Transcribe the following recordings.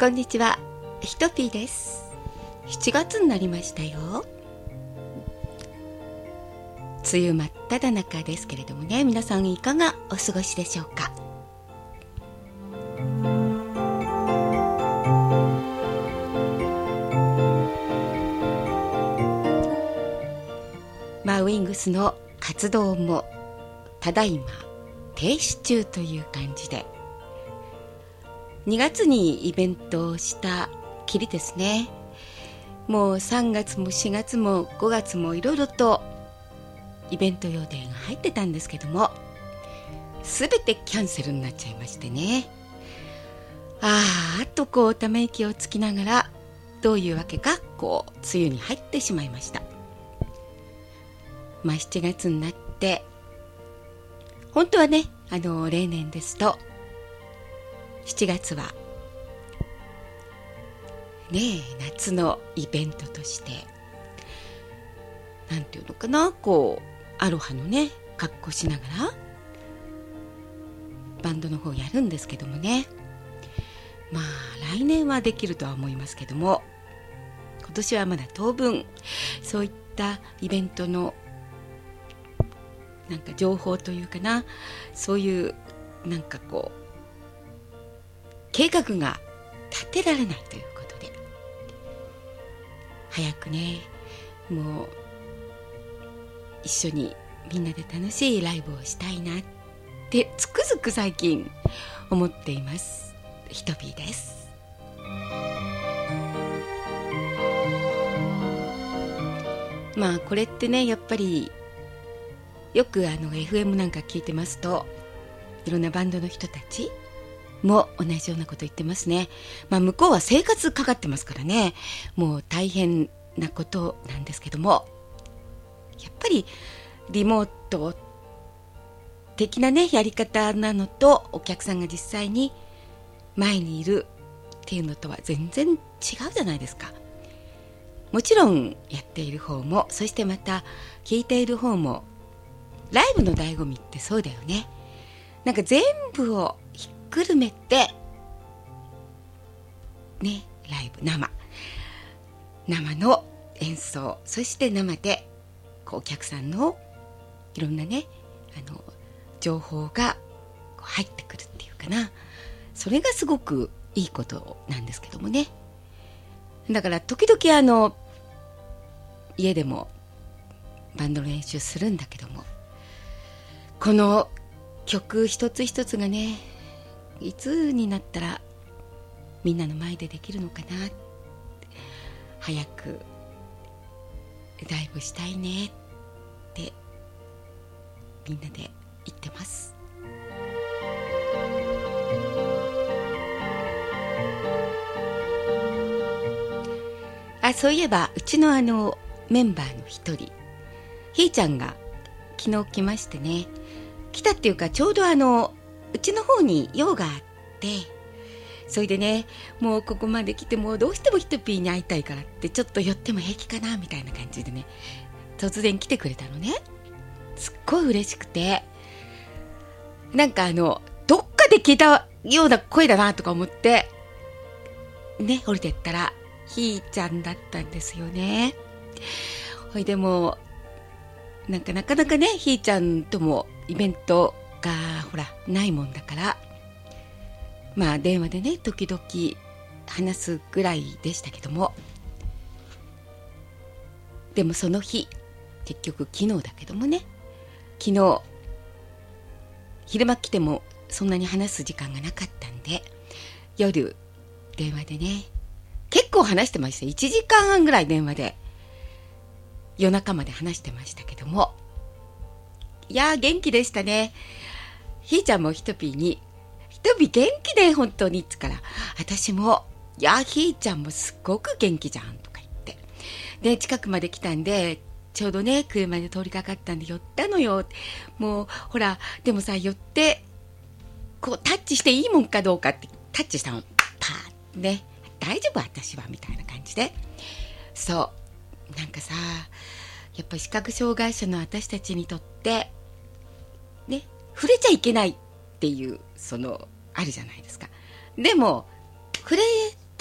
こんにちは、ひとぴーです。7月になりましたよ。梅雨真っ只中ですけれどもね、皆さんいかがお過ごしでしょうか。ウィングスの活動もただいま停止中という感じで、2月にイベントをしたきりですね。もう3月も4月も5月もいろいろとイベント予定が入ってたんですけども、すべてキャンセルになっちゃいましてね。あとため息をつきながら、どういうわけか梅雨に入ってしまいました。7月になって本当はね、例年ですと7月はね、夏のイベントとしてなんていうのかな、アロハのね格好しながらバンドの方やるんですけどもね。来年はできるとは思いますけども、今年はまだ当分そういったイベントのなんか情報というかな、そういうなんか計画が立てられないということで、早くね、もう一緒にみんなで楽しいライブをしたいなってつくづく最近思っています。ひとぴーです。これってね、やっぱりよくFM なんか聞いてますと、いろんなバンドの人たちも同じようなこと言ってますね。向こうは生活かかってますからね、もう大変なことなんですけども、やっぱりリモート的なねやり方なのと、お客さんが実際に前にいるっていうのとは全然違うじゃないですか。もちろんやっている方も、そしてまた聞いている方も、ライブの醍醐味ってそうだよね。なんか全部をひっくるめてね、ライブ生の演奏、そして生でお客さんのいろんなね情報が入ってくるっていうかな、それがすごくいいことなんですけどもね。だから時々家でもバンドの練習するんだけども、この曲一つ一つがね、いつになったらみんなの前でできるのかな、早くライブしたいねってみんなで言ってます。そういえばうちのメンバーの一人、ひーちゃんが昨日来ましてね、来たっていうか、ちょうどうちの方に用があって、それでね、もうここまで来て、もうどうしてもひとぴーに会いたいからって、ちょっと寄っても平気かなみたいな感じでね、突然来てくれたのね。すっごい嬉しくて、なんかどっかで聞いたような声だなとか思ってね、降りてったらひーちゃんだったんですよね。ほいでもなかなかね、ひーちゃんともイベントがないもんだから、電話でね時々話すぐらいでしたけども、でもその日、結局昨日だけどもね、昨日昼間来てもそんなに話す時間がなかったんで、夜電話でね結構話してました。1時間半ぐらい電話で夜中まで話してましたけども、いやー元気でしたね。ひーちゃんもひとぴーに、ひとぴー元気で本当にっつから、私もいやひーちゃんもすっごく元気じゃんとか言って、で近くまで来たんで、ちょうどね車で通りかかったんで寄ったのよ。もうでもさ、寄ってタッチしていいもんかどうかってタッチしたの、パーッね、大丈夫私はみたいな感じで、そうなんかさ、やっぱり視覚障害者の私たちにとってね、触れちゃいけないっていうあるじゃないですか。でも触れて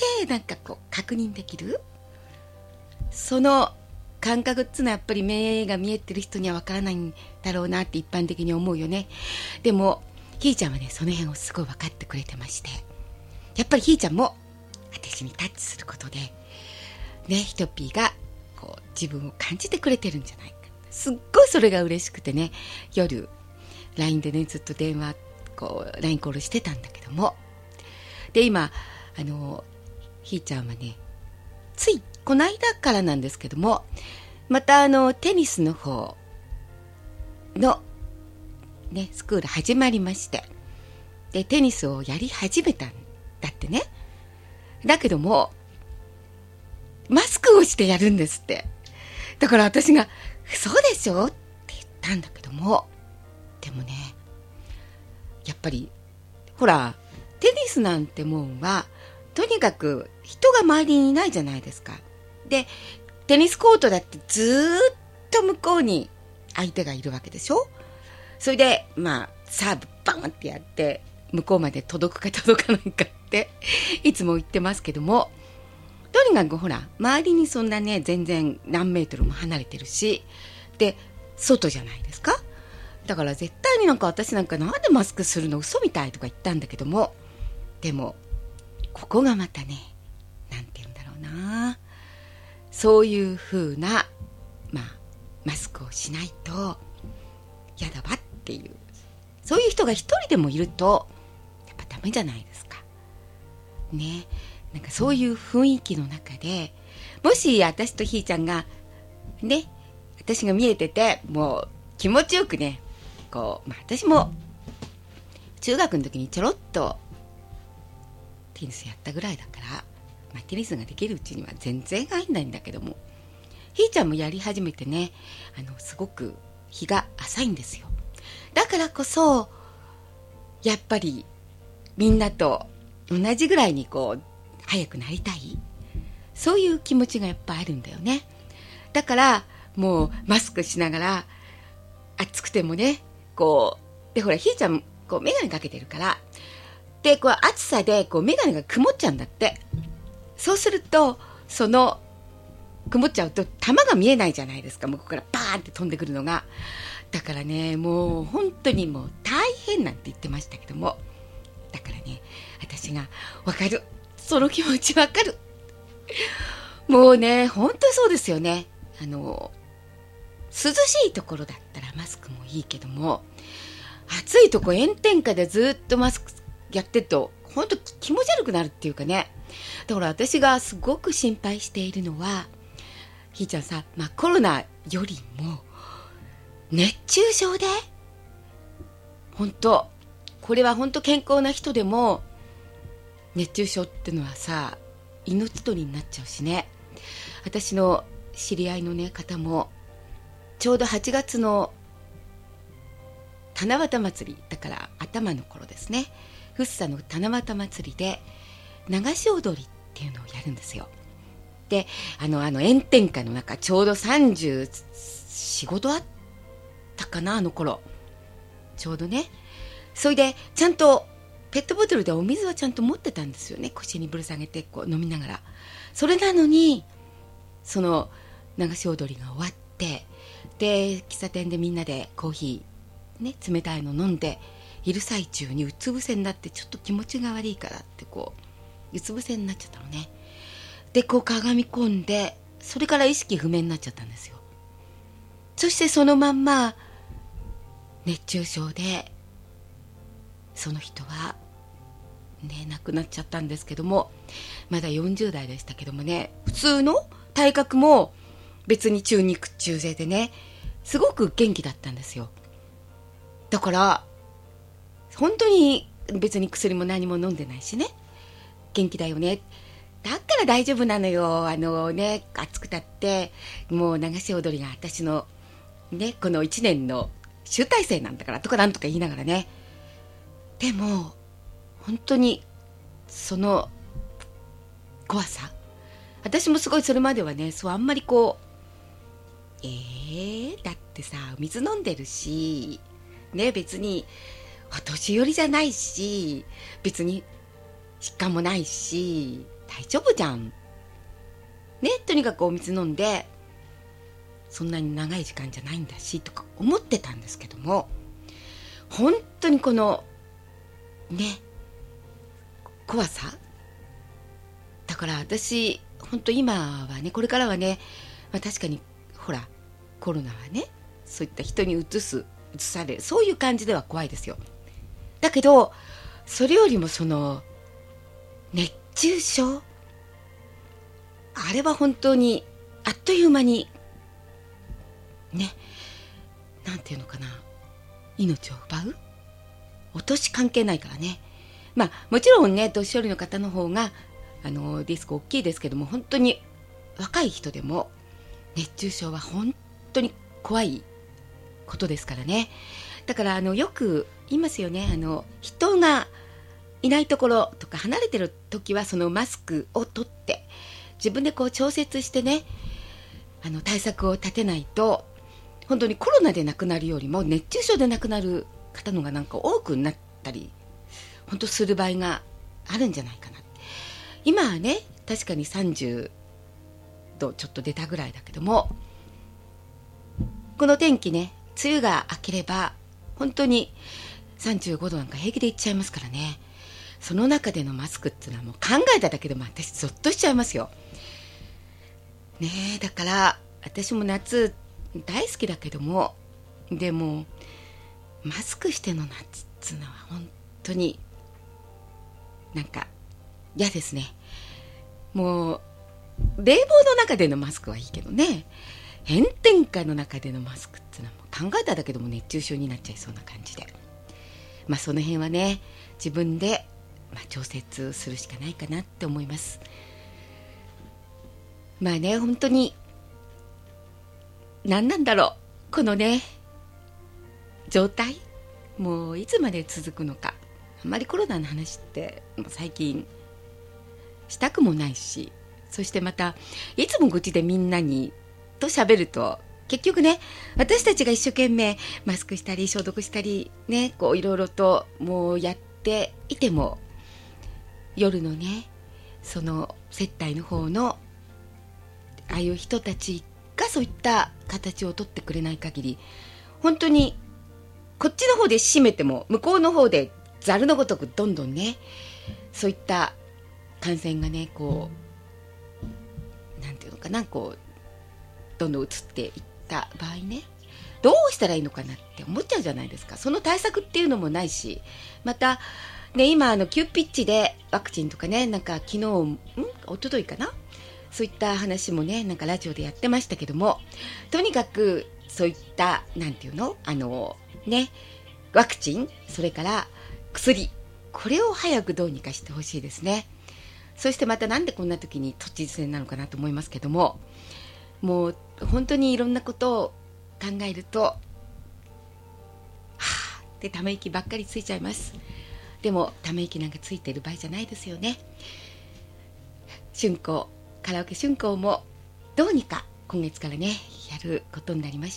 けなんかこう確認できる、その感覚っていうのはやっぱり目が見えてる人にはわからないんだろうなって一般的に思うよね。でもひーちゃんはねその辺をすごい分かってくれてまして、やっぱりひーちゃんも私にタッチすることでね、ひとっぴーがこう自分を感じてくれてるんじゃないか、すっごいそれが嬉しくてね、夜 LINE でねずっと電話こう LINE コールしてたんだけども、で今ひーちゃんはねついこの間からなんですけども、またテニスの方のねスクール始まりまして、でテニスをやり始めたんだってね。だけどもマスクをしてやるんですって。だから私がそうでしょって言ったんだけども、でもねやっぱりほらテニスなんてもんはとにかく人が周りにいないじゃないですか。でテニスコートだってずーっと向こうに相手がいるわけでしょ。それでまあサーブバンってやって向こうまで届くか届かないかっていつも言ってますけども、とにかくほら周りにそんなね全然何メートルも離れてるし、で外じゃないですか。だから絶対になんか私なんかなんでマスクするの嘘みたいとか言ったんだけども、でもここがまたねなんて言うんだろうな、そういう風なマスクをしないとやだわっていう、そういう人が一人でもいるとやっぱダメじゃないですかね。なんかそういう雰囲気の中でもし私とひーちゃんがね、私が見えててもう気持ちよくねこう、私も中学の時にちょろっとテニスやったぐらいだから、テニスができるうちには全然入んないんだけども、ひーちゃんもやり始めてねすごく日が浅いんですよ。だからこそやっぱりみんなと同じぐらいにこう早くなりたい、そういう気持ちがやっぱあるんだよね。だからもうマスクしながら暑くてもねこうでほらひーちゃんこう眼鏡かけてるからでこう暑さでこう眼鏡が曇っちゃうんだって。そうするとその曇っちゃうと球が見えないじゃないですか、向こうからバーンって飛んでくるのが。だからねもう本当にもう大変なんて言ってましたけども、だからね私が分かる、その気持ち分かる。もうね本当そうですよね。涼しいところだったらマスクもいいけども、暑いとこ炎天下でずっとマスクやってると本当気持ち悪くなるっていうかね。だから私がすごく心配しているのはひーちゃんさ、コロナよりも熱中症で本当これは本当健康な人でも熱中症ってのはさ命取りになっちゃうしね。私の知り合いのね方もちょうど8月の七夕祭りだから頭の頃ですね、福生の七夕祭りで流し踊りっていうのをやるんですよ。で炎天下の中ちょうど34、5度あったかな、あの頃ちょうどね。それでちゃんとペットボトルでお水はちゃんと持ってたんですよね、腰にぶら下げてこう飲みながら。それなのにその流し踊りが終わってで喫茶店でみんなでコーヒーね冷たいの飲んでいる最中にうつ伏せになって、ちょっと気持ちが悪いからってこううつ伏せになっちゃったのね。でこうかがみ込んでそれから意識不明になっちゃったんですよ。そしてそのまんま熱中症でその人はね亡くなっちゃったんですけども、まだ40代でしたけどもね、普通の体格も別に中肉中背でねすごく元気だったんですよ。だから本当に別に薬も何も飲んでないしね、元気だよね、だから大丈夫なのよ。暑くたってもう流し踊りが私のねこの1年の集大成なんだからとかなんとか言いながらね。でも本当にその怖さ、私もすごいそれまではねそうあんまりこうだってさ水飲んでるしね、別にお年寄りじゃないし別に疾患もないし大丈夫じゃんね、とにかくお水飲んでそんなに長い時間じゃないんだしとか思ってたんですけども、本当にこのね怖さだから、私本当今はね、これからはね、確かにほらコロナはね、そういった人に移される、そういう感じでは怖いですよ。だけどそれよりもその熱中症、あれは本当にあっという間にね、なんていうのかな、命を奪う。お年関係ないからね。もちろんね、年寄りの方の方がリスク大きいですけども、本当に若い人でも熱中症は本当に怖いことですからね。だからよく言いますよね、人がいないところとか離れてる時はそのマスクを取って自分でこう調節してね、対策を立てないと、本当にコロナで亡くなるよりも熱中症で亡くなる方のがなんか多くなったり本当する場合があるんじゃないかな。今はね、確かに30度ちょっと出たぐらいだけども、この天気ね、梅雨が明ければ本当に35度なんか平気でいっちゃいますからね。その中でのマスクっていうのはもう考えただけでも私ゾッとしちゃいますよね。だから私も夏大好きだけども、でもマスクしての夏っていうのは本当になんか嫌ですね。もう冷房の中でのマスクはいいけどね、炎天下の中でのマスクっていうのはもう考えただけでも熱中症になっちゃいそうな感じで、その辺はね、自分で調節するしかないかなって思います。本当に何なんだろう、このね状態、もういつまで続くのか。あんまりコロナの話って最近したくもないし、そしてまたいつも愚痴でみんなにと喋ると、結局ね、私たちが一生懸命マスクしたり消毒したりね、こういろいろともうやっていても、夜のねその接待の方のああいう人たちがそういった形を取ってくれない限り、本当にこっちの方で閉めても向こうの方でザルのごとくどんどんね、そういった感染がね、こうなんていうのかな、こうどんどん移っていった場合ね、どうしたらいいのかなって思っちゃうじゃないですか。その対策っていうのもないし、またね、今急ピッチでワクチンとかね、なんか昨日一昨日かな、そういった話もね、なんかラジオでやってましたけども、とにかくそういったなんていうの、ね、ワクチン、それから薬、これを早くどうにかしてほしいですね。そしてまたなんでこんな時に都知事選なのかなと思いますけども、もう本当にいろんなことを考えると、はぁってため息ばっかりついちゃいます。でもため息なんかついてる場合じゃないですよね。春光、カラオケ春光もどうにか今月からねやることになりまして、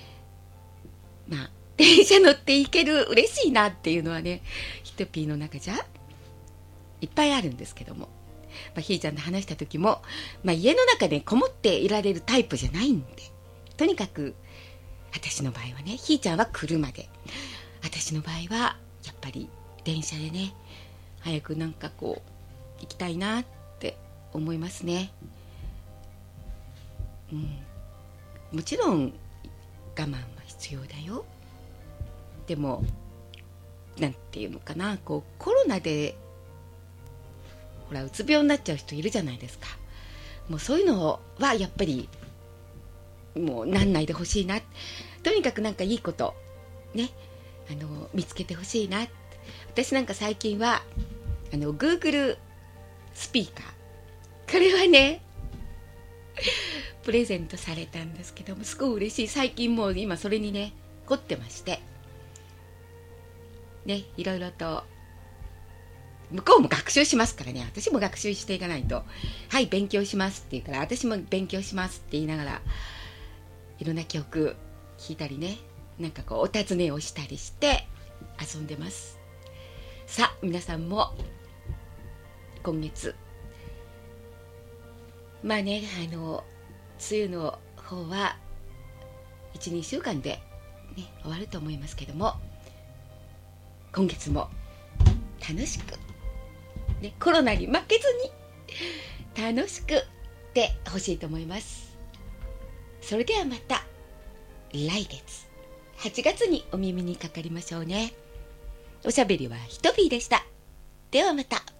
電車乗って行ける、嬉しいなっていうのはね、ヒトピーの中じゃいっぱいあるんですけども、ひーちゃんと話した時も、家の中でこもっていられるタイプじゃないんで、とにかく私の場合はね、ひーちゃんは車で、私の場合はやっぱり電車でね、早くなんかこう行きたいなって思いますね。もちろん我慢は必要だよ。でもなんていうのかな、こうコロナでほらうつ病になっちゃう人いるじゃないですか。もうそういうのはやっぱりもうなんないでほしいな。とにかくなんかいいことね、見つけてほしいな。私なんか最近はGoogle スピーカー、これはねプレゼントされたんですけども、すごい嬉しい。最近もう今それにね凝ってましてね、いろいろと向こうも学習しますからね、私も学習していかないと。はい、勉強しますって言うから、私も勉強しますって言いながらいろんな曲聴いたりね、なんかこうお尋ねをしたりして遊んでます。さあ皆さんも今月まあね、梅雨の方は 1,2 週間で、ね、終わると思いますけども、今月も楽しく、ね、コロナに負けずに楽しくでほしいと思います。それではまた来月8月にお耳にかかりましょうね。おしゃべりはひとぴーでした。ではまた。